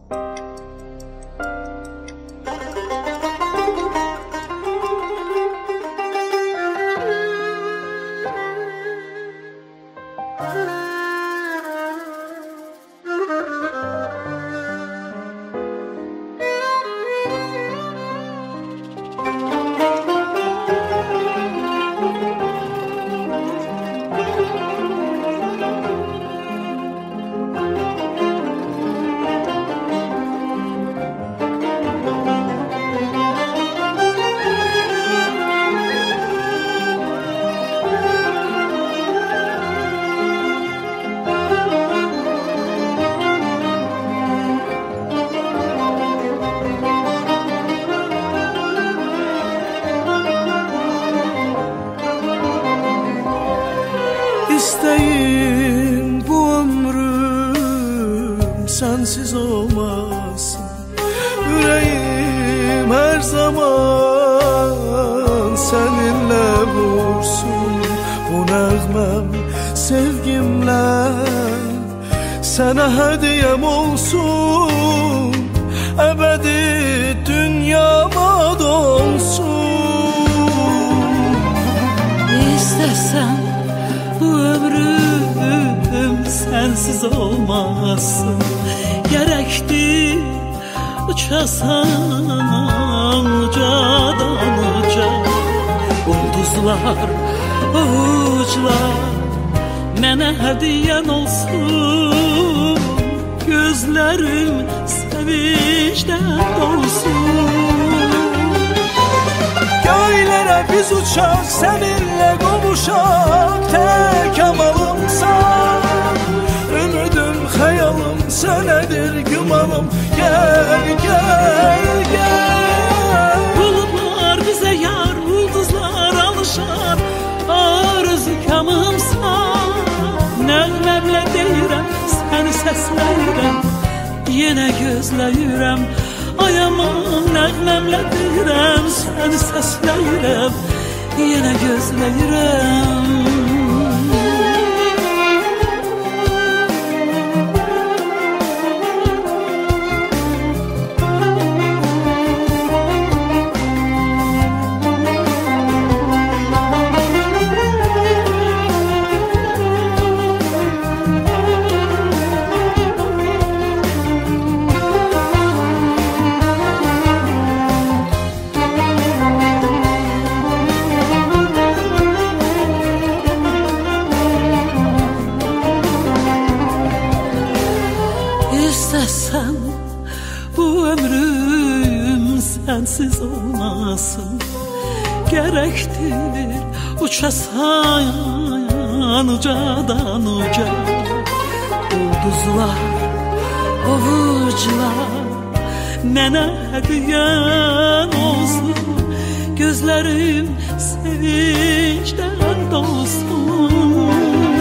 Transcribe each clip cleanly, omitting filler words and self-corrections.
İsteyim bu ömrüm sensiz olmasın. Yüreğim her zaman seninle vursun. Bu nəğməm sevgimle sana hediyem olsun. Ebedi dünyama dolsun. İstesem bu ömrüm sensiz olmasın. Gerekti uçasan ucadan uca. Ulduzlar, uçlar mənə hediyen olsun. Gözlerim sevinçten dolsun. Göylere biz uçak, seninle qovuşaq. Tek amalımsan, ümidim, xəyalım sənədir gümanım. Gel, gel, gel. Bulutlar bize yar, ulduzlar alışar. Arzu kamımsan, nəğməmlə deyirəm, səni səsləyirəm, yenə gözləyirəm. Ay aman, nəğməmlə deyirəm, səni səsləyirəm, yenə gözləyirəm. İstesem bu ömrüm sensiz olmasın. Gerektir uçasan ucadan uca. Ulduzlar, ovucular mənə hediyen olsun. Gözlerim sevinçten dolsun.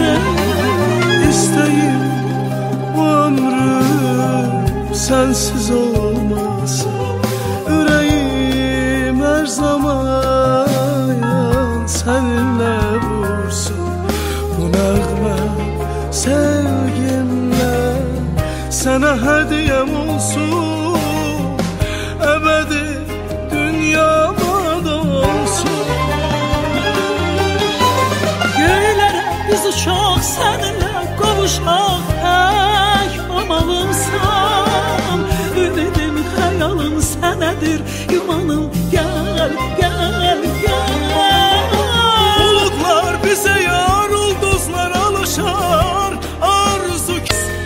İsteyim bu ömrüm sensiz olmasın. Yüreğim her zaman seninle vursun. Bu nəğməm sevgimle sana hediyem olsun. Ebedi dünyama dolsun. Göylere biz uçaq, seninle qovuşaq. Tek amalımsan, ümidim, xəyalım sənədir yumanım. Gel, gel.